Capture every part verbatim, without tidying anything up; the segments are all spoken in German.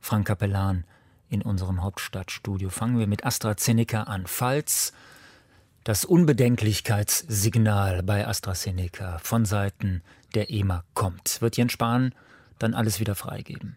Frank Capellan in unserem Hauptstadtstudio. Fangen wir mit AstraZeneca an. Falls das Unbedenklichkeitssignal bei AstraZeneca von Seiten der E M A kommt, wird Jens Spahn dann alles wieder freigeben?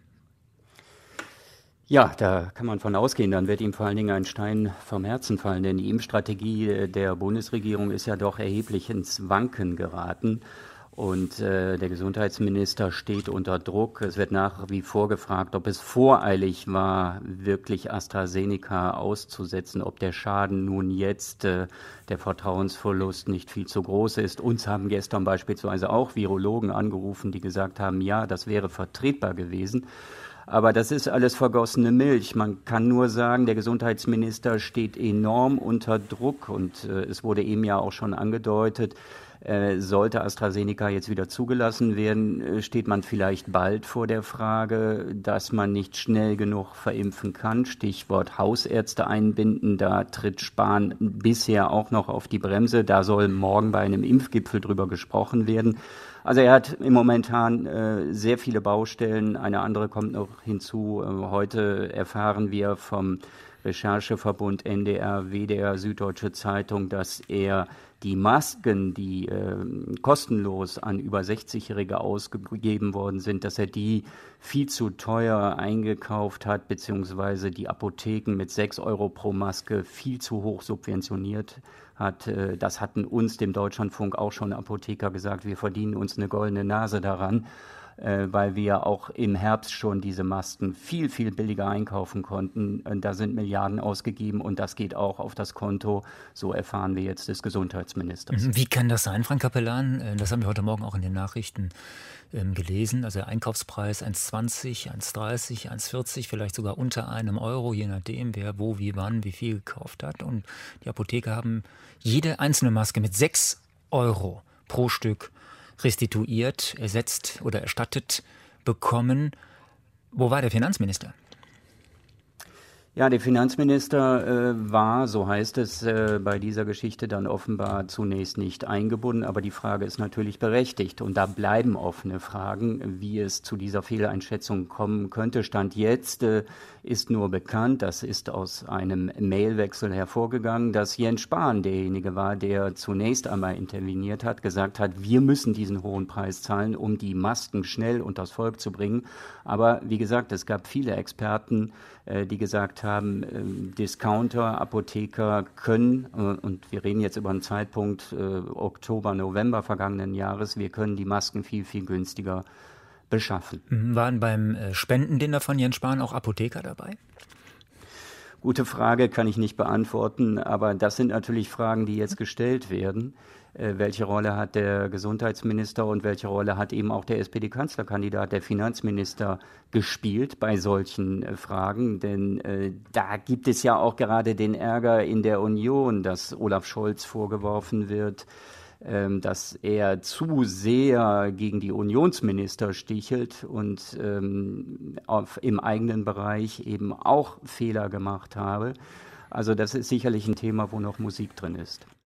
Ja, da kann man von ausgehen, dann wird ihm vor allen Dingen ein Stein vom Herzen fallen, denn die Impfstrategie der Bundesregierung ist ja doch erheblich ins Wanken geraten. Und äh, der Gesundheitsminister steht unter Druck. Es wird nach wie vor gefragt, ob es voreilig war, wirklich AstraZeneca auszusetzen, ob der Schaden nun jetzt, äh, der Vertrauensverlust nicht viel zu groß ist. Uns haben gestern beispielsweise auch Virologen angerufen, die gesagt haben, ja, das wäre vertretbar gewesen. Aber das ist alles vergossene Milch. Man kann nur sagen, der Gesundheitsminister steht enorm unter Druck und äh, es wurde eben ja auch schon angedeutet, äh, sollte AstraZeneca jetzt wieder zugelassen werden, äh, steht man vielleicht bald vor der Frage, dass man nicht schnell genug verimpfen kann. Stichwort Hausärzte einbinden, da tritt Spahn bisher auch noch auf die Bremse. Da soll morgen bei einem Impfgipfel drüber gesprochen werden. Also er hat im Momentan äh, sehr viele Baustellen. Eine andere kommt noch hinzu. Äh, heute erfahren wir vom Rechercheverbund N D R, W D R, Süddeutsche Zeitung, dass er die Masken, die äh, kostenlos an über sechzig-Jährige ausgegeben worden sind, dass er die viel zu teuer eingekauft hat, beziehungsweise die Apotheken mit sechs Euro pro Maske viel zu hoch subventioniert hat. Das hatten uns, dem Deutschlandfunk, auch schon Apotheker gesagt. Wir verdienen uns eine goldene Nase daran, weil wir auch im Herbst schon diese Masken viel, viel billiger einkaufen konnten. Da sind Milliarden ausgegeben und das geht auch auf das Konto, so erfahren wir jetzt des Gesundheitsministers. Wie kann das sein, Frank Capellan? Das haben wir heute Morgen auch in den Nachrichten ähm, gelesen. Also der Einkaufspreis eins zwanzig, eins dreißig, eins vierzig, vielleicht sogar unter einem Euro, je nachdem, wer wo, wie, wann, wie viel gekauft hat. Und die Apotheker haben jede einzelne Maske mit sechs Euro pro Stück restituiert, ersetzt oder erstattet bekommen. Wo war der Finanzminister? Ja, der Finanzminister äh, war, so heißt es, äh, bei dieser Geschichte dann offenbar zunächst nicht eingebunden. Aber die Frage ist natürlich berechtigt. Und da bleiben offene Fragen, wie es zu dieser Fehleinschätzung kommen könnte. Stand jetzt äh, ist nur bekannt, das ist aus einem Mailwechsel hervorgegangen, dass Jens Spahn derjenige war, der zunächst einmal interveniert hat, gesagt hat, wir müssen diesen hohen Preis zahlen, um die Masken schnell unters Volk zu bringen. Aber wie gesagt, es gab viele Experten, äh, die gesagt haben, äh, Discounter, Apotheker können, äh, und wir reden jetzt über einen Zeitpunkt äh, Oktober, November vergangenen Jahres, wir können die Masken viel, viel günstiger beschaffen. Waren beim Spendendinner von Jens Spahn auch Apotheker dabei? Gute Frage, kann ich nicht beantworten, aber das sind natürlich Fragen, die jetzt gestellt werden. Äh, welche Rolle hat der Gesundheitsminister und welche Rolle hat eben auch der S P D-Kanzlerkandidat, der Finanzminister, gespielt bei solchen äh, Fragen? Denn äh, da gibt es ja auch gerade den Ärger in der Union, dass Olaf Scholz vorgeworfen wird, dass er zu sehr gegen die Unionsminister stichelt und ähm, auf, im eigenen Bereich eben auch Fehler gemacht habe. Also das ist sicherlich ein Thema, wo noch Musik drin ist.